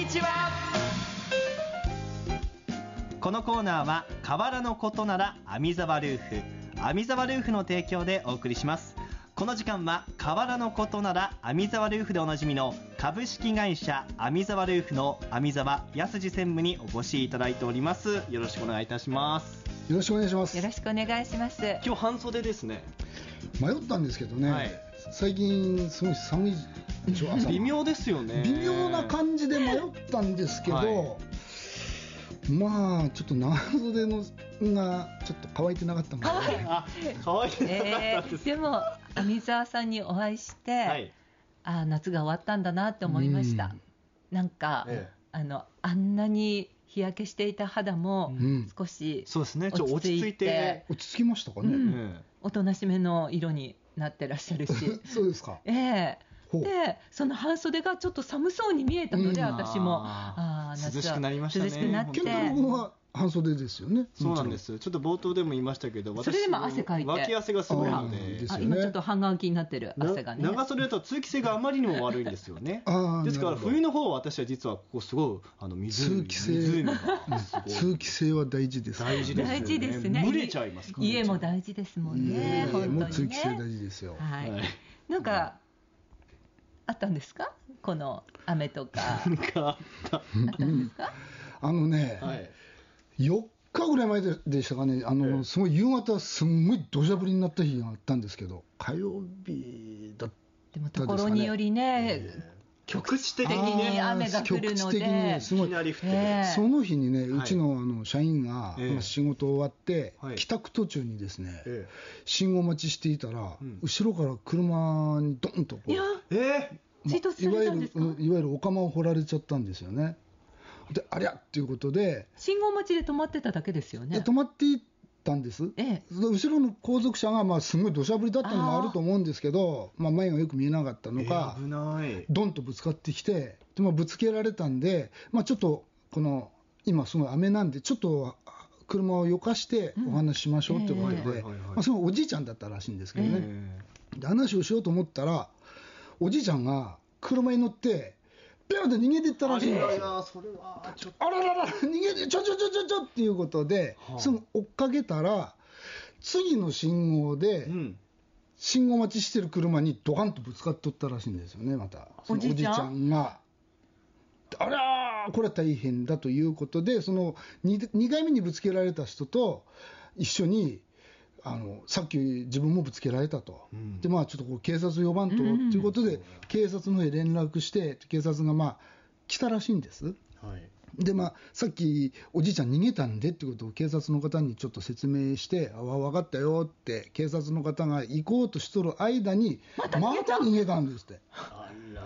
にちは。このコーナーは河原のことなら網沢ルーフ、網沢ルーフの提供でお送りします。この時間は河原のことなら網沢ルーフでおなじみの株式会社網沢ルーフの網沢康二専務にお越しいただいております。よろしくお願いいたします。 よろしくお願いします。 よろしくお願いします。 今日半袖ですね。 迷ったんですけどね、 はい、 最近すごい寒いでしょ。朝微妙ですよね。 微妙な感じで迷ったんですけど、はい、まあちょっと長袖のがちょっと乾いてなかったもんね。 乾いてなかったです、 でも網沢さんにお会いして、はい、夏が終わったんだなって思いました。なんか、あんなに日焼けしていた肌も少しそうですね、ちょっと落ち着いて落ち着きましたかね、 おとなしめの色になってらっしゃるしそうですか。 でその半袖がちょっと寒そうに見えたので、私も涼しくなりましたね。 涼しくなって、 健太郎君は半袖ですよね。 そうなんです。ちょっと冒頭でも言いましたけど、 それでも汗かいて脇汗がすごいので、 今ちょっと半乾きになってる汗がね。 長袖だと通気性があまりにも悪いんですよね。ですから冬の方は私は実はここすごい通気性は大事です。 大事ですね。 蒸れちゃいますから、 家も大事ですもんね。 家も通気性大事ですよ。 なんかあったんですか、この雨とか。あったんですか。 4日ぐらい前でしたかね、すごい夕方すんごい土砂降りになった日があったんですけど、火曜日だったですかね。 でもところによりね、 局地的にね、 雨が降るので、 すごいその日にね、うちの社員が仕事終わって帰宅途中にですね、信号待ちしていたら、後ろから車にドンとこう、 追突されたんですか。 いわゆるお釜を掘られちゃったんですよね。でありゃっていうことで、 信号待ちで止まってただけですよね。 止まっていったんです、後ろの後続車がすごい土砂降りだったのもあると思うんですけど、前がよく見えなかったのか、 危ない、 ドンとぶつかってきて、でぶつけられたんで、ちょっと今すごい雨なんで、ちょっと車をよかしてお話ししましょうということで、そのおじいちゃんだったらしいんですけどね、で話をしようと思ったら、おじいちゃんが車に乗ってペロで逃げていったらしいんですよ。 それはちょっとあららら、逃げてちょっていうことで、すぐ追っかけたら、次の信号で、信号待ちしてる車にドカンとぶつかっとったらしいんですよね。またそのおじいちゃんが、あらー、これは大変だということで、その 2回目にぶつけられた人と一緒に、さっき自分もぶつけられたと、でちょっと警察呼ばんと、ということで警察の方へ連絡して、警察が来たらしいんです、でさっきおじいちゃん逃げたんでってことを警察の方にちょっと説明して、分かったよって警察の方が行こうとしとる間にまた逃げたんですって。あり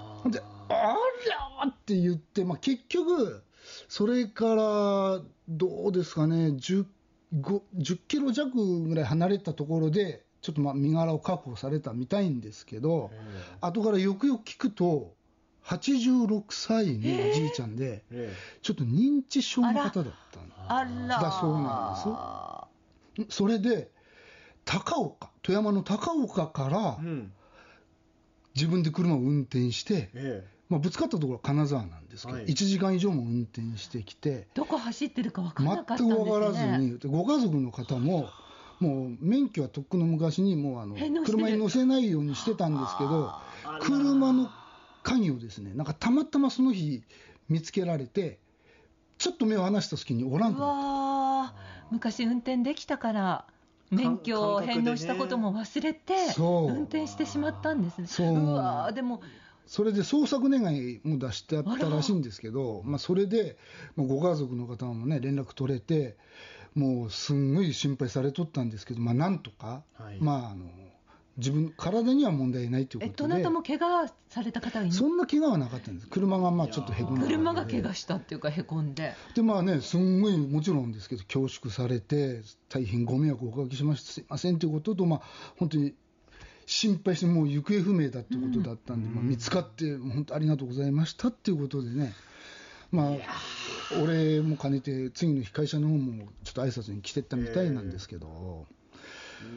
ゃーって言って、結局それからどうですかね、10キロ弱ぐらい離れたところでちょっと身柄を確保されたみたいんですけど、後からよくよく聞くと86歳のおじいちゃんで、ちょっと認知症の方だったんだそうなんです。それで富山の高岡から、自分で車を運転して、ぶつかったところは金沢なんですけど、1時間以上も運転してきて、 どこ走ってるか分からなかったんですね。 全く分からずに、ご家族の方ももう免許はとっくの昔にもう車に乗せないようにしてたんですけど、車の鍵をですね、たまたまその日見つけられて、ちょっと目を離した隙におらんくなった。 昔運転できたから免許を返納したことも忘れて運転してしまったんですね。でもそれで捜索願いも出してあったらしいんですけど、それでご家族の方もね連絡取れて、もうすんごい心配されとったんですけど、なんとか、自分体には問題ないということで。 どなたも怪我された方はいない？ そんな怪我はなかったんです。車がちょっとへこんで、 車が怪我したっていうかへこんで、 すんごいもちろんですけど恐縮されて、大変ご迷惑をおかけしました、すいませんということと、本当に心配して、もう行方不明だっていうことだったんで、見つかって本当ありがとうございましたっていうことでね、俺も兼ねて次の日会社の方もちょっと挨拶に来てったみたいなんですけど、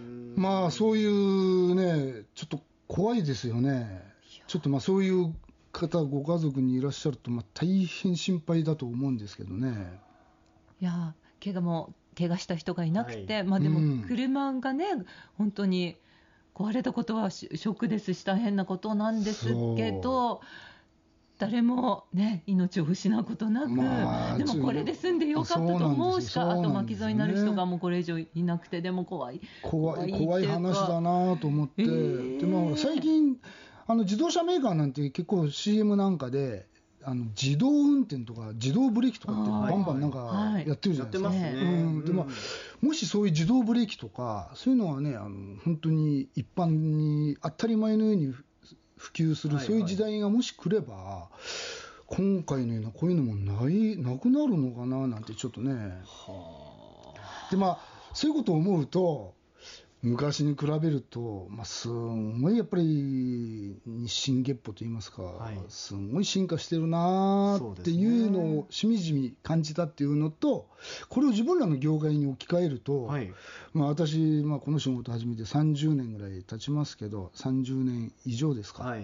そういうね、ちょっと怖いですよね。ちょっとそういう方ご家族にいらっしゃると、大変心配だと思うんですけどね。 いや怪我した人がいなくて、でも車がね、本当に壊れたことはショックですし大変なことなんですけど、誰もね命を失うことなく、でもこれで済んでよかったと思うしか、あと巻き添えになる人がもうこれ以上いなくて、でも怖い話だなと思って、でも最近自動車メーカーなんて結構 CM なんかで自動運転とか自動ブレーキとかってバンバンなんかやってるじゃないですか。でもしそういう自動ブレーキとかそういうのはね、本当に一般に当たり前のように普及する、そういう時代がもし来れば、今回のようなこういうのもなくなるのかななんてちょっとね。でそういうことを思うと、昔に比べると、すごいやっぱり日進月歩といいますか、すごい進化してるなっていうのをしみじみ感じたっていうのと、これを自分らの業界に置き換えると、私、この仕事始めて30年ぐらい経ちますけど、30年以上ですか、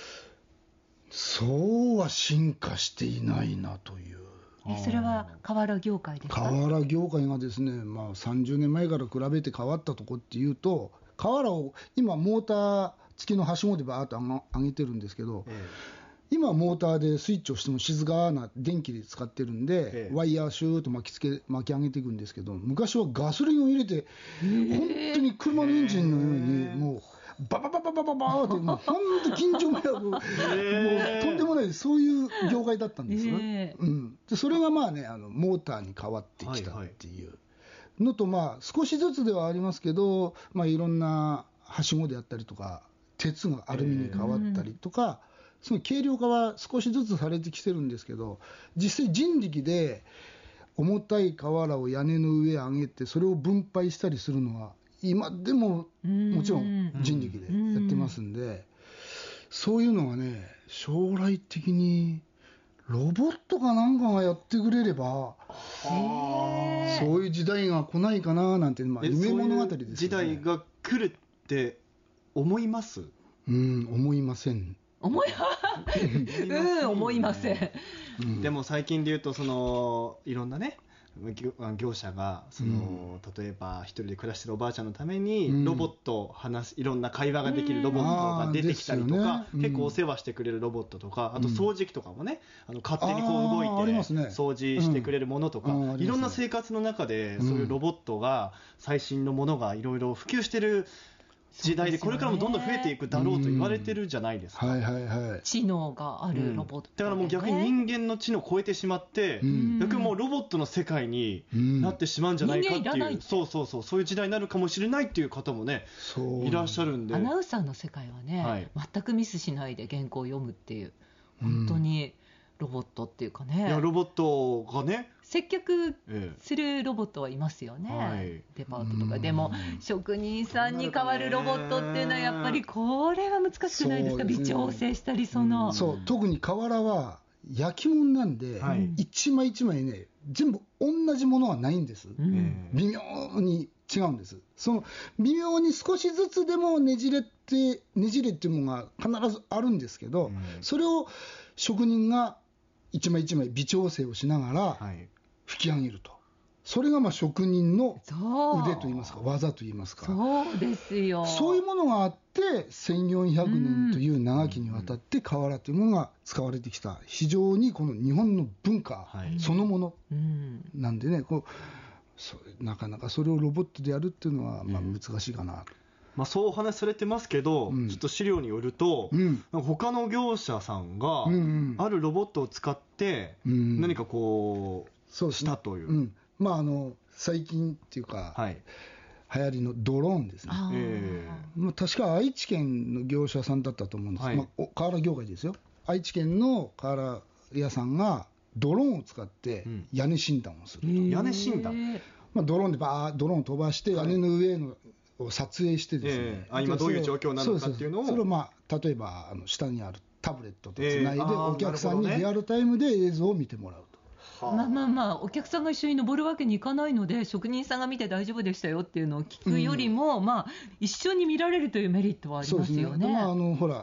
そうは進化していないなという。 それは瓦業界ですか？ 瓦業界がですね、30年前から比べて変わったところっていうと、瓦を今モーター付きのはしごでバーッと上げてるんですけど、今モーターでスイッチをしても静かな電気で使ってるんで、ワイヤーシューッと巻き上げていくんですけど、昔はガソリンを入れて、本当に車のエンジンのようにもうバババババババーって、もう本当緊張迷惑、もうとんでもない、そういう業界だったんですよ、でそれがモーターに変わってきたっていうのと、少しずつではありますけど、いろんなはしごであったりとか、鉄がアルミに変わったりとか、その軽量化は少しずつされてきてるんですけど、実際人力で重たい瓦を屋根の上上げてそれを分配したりするのは今でももちろん人力でやってますんで、そういうのがね、将来的にロボットかなんかがやってくれれば、そういう時代が来ないかななんて、夢物語ですよね。 時代が来るって思います？ 思いません。 思いません。 でも最近で言うと、いろんなね業者が例えば一人で暮らしてるおばあちゃんのためにロボットいろんな会話ができるロボットが出てきたりとか、結構お世話してくれるロボットとか、あと掃除機とかもね、勝手にこう動いて掃除してくれるものとか、いろんな生活の中でそういうロボットが、最新のものがいろいろ普及してる時代で、これからもどんどん増えていくだろうと言われてるじゃないですか。 知能があるロボット、 だからもう逆に人間の知能を超えてしまって、逆にもうロボットの世界になってしまうんじゃないかっていう、そういう時代になるかもしれないっていう方もねいらっしゃるんで、 アナウンサーの世界はね、全くミスしないで原稿を読むっていう、本当にロボットっていうかね、 いやロボットがね接客するロボットはいますよね、デパートとかでも職人さんに代わるロボットっていうのはやっぱりこれは難しくないですか？微調整したり特に瓦は焼き物なんで、一枚一枚ね全部同じものはないんです、微妙に違うんです。その微妙に少しずつでもねじれっていうのが必ずあるんですけど、それを職人が一枚一枚微調整をしながら吹き上げると、それが職人の腕といいますか技といいますか、 そうですよ、 そういうものがあって1400年という長きにわたって瓦というものが使われてきた、非常にこの日本の文化そのものなんでね、なかなかそれをロボットでやるっていうのは難しいかなと。 そうお話しされてますけど、ちょっと資料によると、他の業者さんがあるロボットを使って何かしたという、 最近っていうか、流行りのドローンですね。確か愛知県の業者さんだったと思うんです、瓦業界ですよ。愛知県の瓦屋さんがドローンを使って屋根診断をすると。 屋根診断、 ドローンでドローンを飛ばして屋根の上のを撮影してですね、 今どういう状況なのかっていうのを、 それを例えば下にあるタブレットとつないでお客さんにリアルタイムで映像を見てもらうと。 お客さんが一緒に登るわけにいかないので、職人さんが見て大丈夫でしたよっていうのを聞くよりも、一緒に見られるというメリットはありますよね。 ほら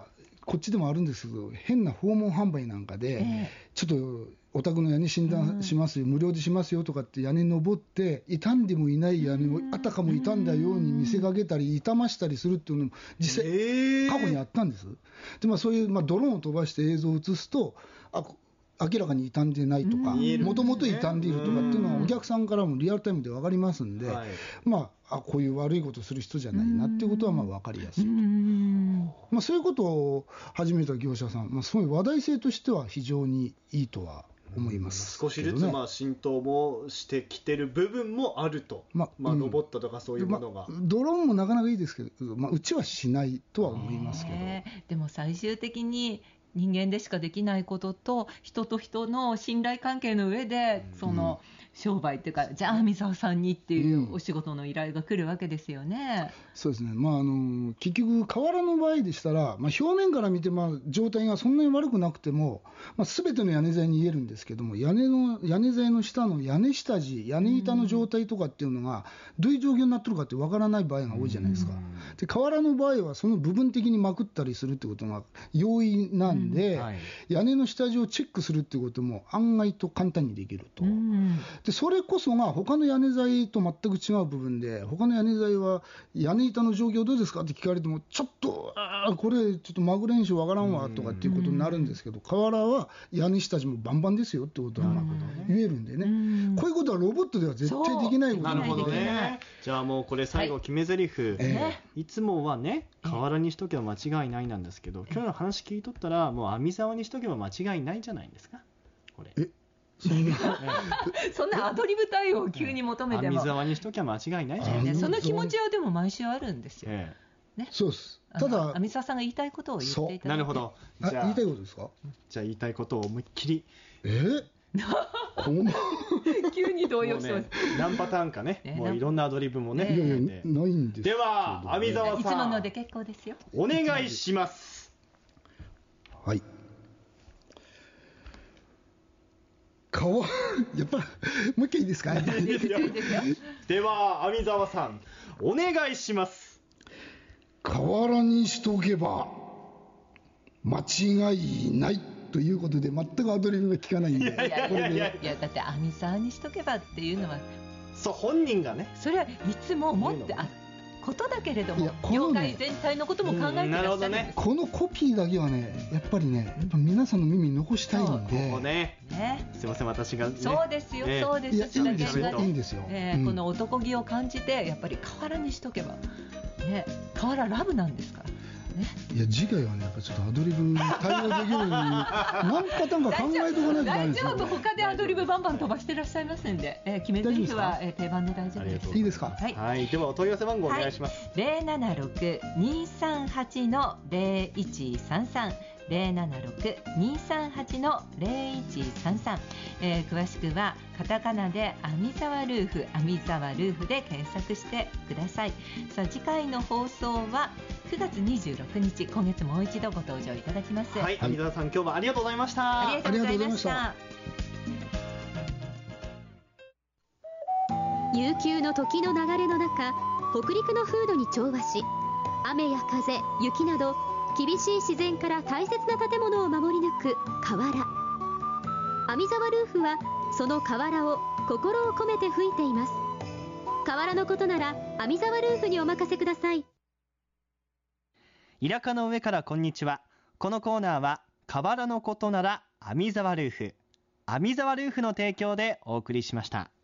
こっちでもあるんですけど、変な訪問販売なんかで、ちょっとお宅の屋根診断しますよ、無料でしますよとかって屋根登って、傷んでもいない屋根をあたかも傷んだように見せかけたり、傷ましたりするっていうのも実際、過去にあったんです。で、そういう、ドローンを飛ばして映像を映すと、明らかに傷んでないとか、もともと傷んでいるとかっていうのは、お客さんからもリアルタイムで分かりますんで、こういう悪いことする人じゃないなっていうことは分かりやすいと。そういうことを始めた業者さん、すごい話題性としては非常にいいとは思います、 少しずつ浸透もしてきてる部分もあると、ロボットとかそういうものが、 ドローンもなかなかいいですけど、うちはしないとは思いますけど、 でも最終的に人間でしかできないことと、人と人の信頼関係の上でその商売っていうか、じゃあ三沢さんにっていうお仕事の依頼が来るわけですよね。 そうですね、結局瓦の場合でしたら、表面から見て状態がそんなに悪くなくても、全ての屋根材に言えるんですけども、屋根材の下の屋根下地、屋根板の状態とかっていうのがどういう状況になってるかってわからない場合が多いじゃないですか。で、瓦の場合はその部分的にまくったりするってことが容易なんで、屋根の下地をチェックするってことも案外と簡単にできると。で、それこそが他の屋根材と全く違う部分で、他の屋根材は屋根板の状況どうですかって聞かれても、ちょっとこれちょっとまぐれんしわからんわとかっていうことになるんですけど、瓦は屋根下地もバンバンですよってことは言えるんでね、こういうことはロボットでは絶対できないことなんで。 なるほどね。じゃあもうこれ最後決め台詞、いつもはね、瓦にしとけば間違いないなんですけど、今日の話聞いとったらもう網沢にしとけば間違いないんじゃないですか、これ。 そんなアドリブ対応を急に求めても、 網沢にしときゃ間違いないじゃないですか。 その気持ちはでも毎週あるんですよ、 そうです。ただ網沢さんが言いたいことを言っていただいて。 なるほど。 言いたいことですか。 じゃあ言いたいことを思いっきり急に動揺してます。 何パターンかね、もういろんなアドリブもね、 ないんです。 では網沢さん、 いつもので結構ですよ。 お願いします。 はい。やっぱもう一回いいですか。 では網沢さん、お願いします。 瓦にしとけば間違いないということで、全くアドリブが効かないんで。 いやだって網沢にしとけばっていうのは、 そう本人がね、 それはいつも思ってあることだけれども、業界全体のことも考えてらっしゃるんです。 このコピーだけはね、やっぱり皆さんの耳に残したいんで。 すいません、私がそうですよ、そうです。 いいんですよ、いいんですよ。 この男気を感じて、やっぱり瓦にしとけば瓦ラブなんですから。 いや、次回はね、やっぱちょっとアドリブに対応できるように何パターンか考えておかないとダメですよ。 大丈夫、他でアドリブバンバン飛ばしてらっしゃいますんで、決め台詞は定番で大丈夫です。 いいですか。 はい、ではお問い合わせ番号お願いします。 076-238-0133 076-238-0133、詳しくはカタカナで網沢ルーフ、網沢ルーフで検索してください。さあ、次回の放送は9月26日、今月もう一度ご登場いただきます。 はい、網沢さん、今日はありがとうございました。 ありがとうございました。 悠久の時の流れの中、北陸の風土に調和し、雨や風、雪など厳しい自然から大切な建物を守り抜く瓦。網沢ルーフはその瓦を心を込めて吹いています。瓦のことなら網沢ルーフにお任せください。 イラカの上からこんにちは。このコーナーは瓦のことなら網沢ルーフ、網沢ルーフの提供でお送りしました。